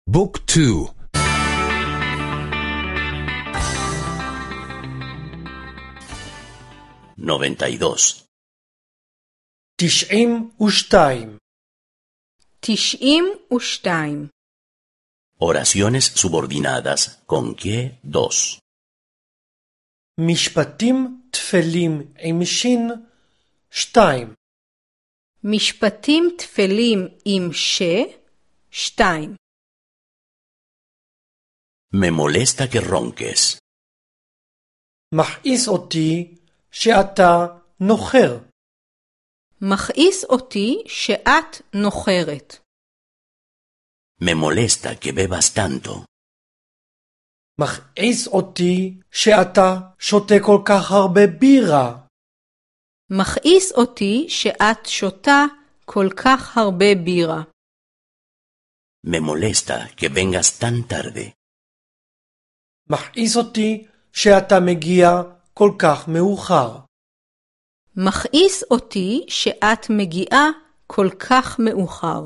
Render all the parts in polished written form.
بوك تو 92 92 92 Oraciones subordinadas con que dos. משפטים תפלים עם שין 2 משפטים תפלים עם 2 Me molesta que ronques. מכעיס אותי שאתה נוחר. מכעיס אותי שאת נוחרת. Me molesta que bebas tanto. מכעיס אותי שאתה שותה כל כך הרבה בירה. מכעיס אותי שאת שותה כל כך הרבה בירה. Me molesta que vengas tan tarde. מכעיס אותי שאתה מגיע כל כך מאוחר. מכעיס אותי שאת מגיעה כל כך מאוחר.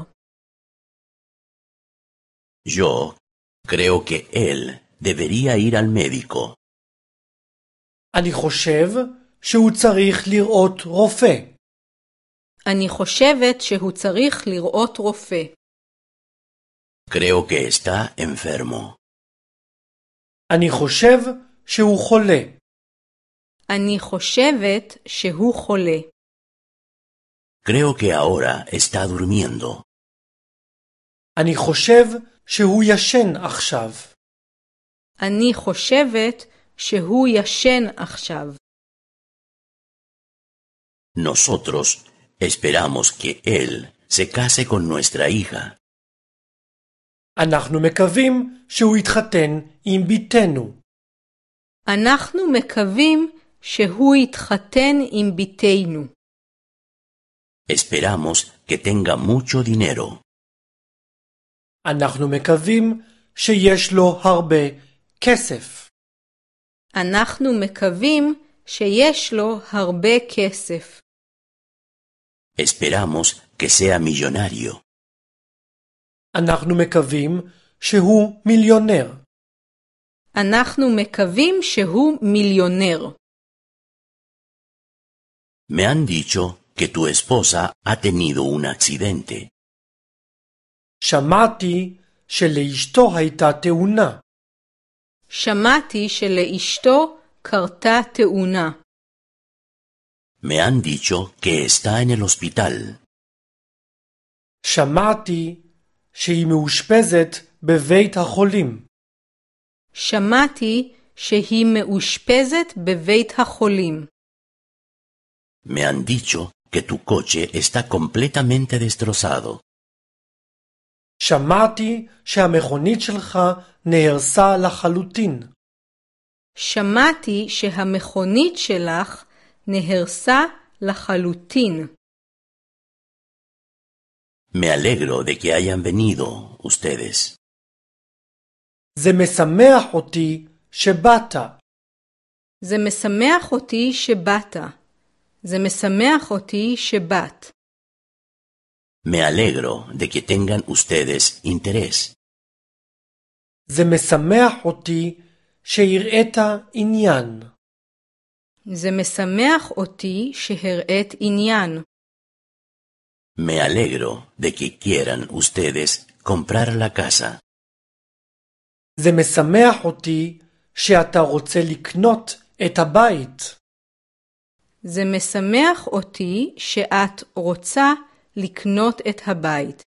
Yo creo que él debería ir al médico. אני חושב שהוא צריך לראות רופא. אני חושבת שהוא צריך לראות רופא. Creo que está enfermo. אני חושב שהוא חולה. אני חושבת שהוא חולה. Creo que ahora está durmiendo. אני חושב שהוא ישן עכשיו. אני חושבת שהוא ישן עכשיו. Nosotros esperamos que él se case con nuestra hija. אנחנו מקווים שהוא יתחתן עם ביתנו. אנחנו מקווים שהוא יתחתן עם ביתנו. Esperamos que tenga mucho dinero. אנחנו מקווים שיש לו הרבה כסף. אנחנו מקווים שיש לו הרבה כסף. Esperamos que sea millonario. אנחנו מקווים שהוא מיליונר. אנחנו מקווים שהוא מיליונר. Me han dicho que tu esposa ha tenido un accidente. שמעתי שלאשתו הייתה תאונה. שמעתי שלאשתו קרתה תאונה. Me han dicho que está en el hospital. שמעתי שהיא מאושפזת בבית החולים. שמעתי שהיא מאושפזת בבית החולים. Me han dicho que tu coche está completamente destrozado. שמעתי שהמכונית שלך נהרסה לחלוטין. שמעתי שהמכונית שלך נהרסה לחלוטין. Me alegro de que hayan venido ustedes. זה משמח אותי שבאת. זה משמח אותי שבאת. זה משמח אותי שבאת. Me alegro de que tengan ustedes interés. זה משמח אותי שהראית עניין. זה משמח אותי שהראית עניין. Me alegro de que quieran ustedes comprar la casa. זה משמח אותי שאתה רוצה לקנות את הבית. זה משמח אותי שאת רוצה לקנות את הבית.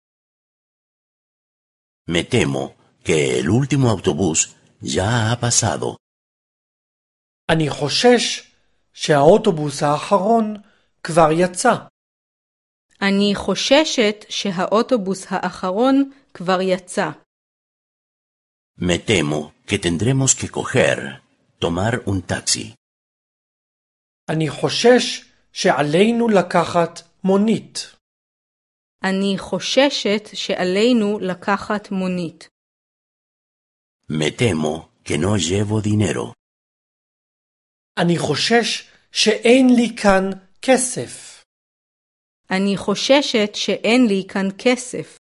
Me temo que el último autobús ya ha pasado. אני חושש שהאוטובוס האחרון כבר יצא. אני חוששת שהאוטובוס האחרון כבר יצא. Me temo que tendremos que tomar un taxi. אני חושש שעלינו לקחת מונית. אני חוששת שעלינו לקחת מונית. Me temo que no llevo dinero. אני חושש שאין לי כאן כסף. אני חוששת שאין לי כאן כסף.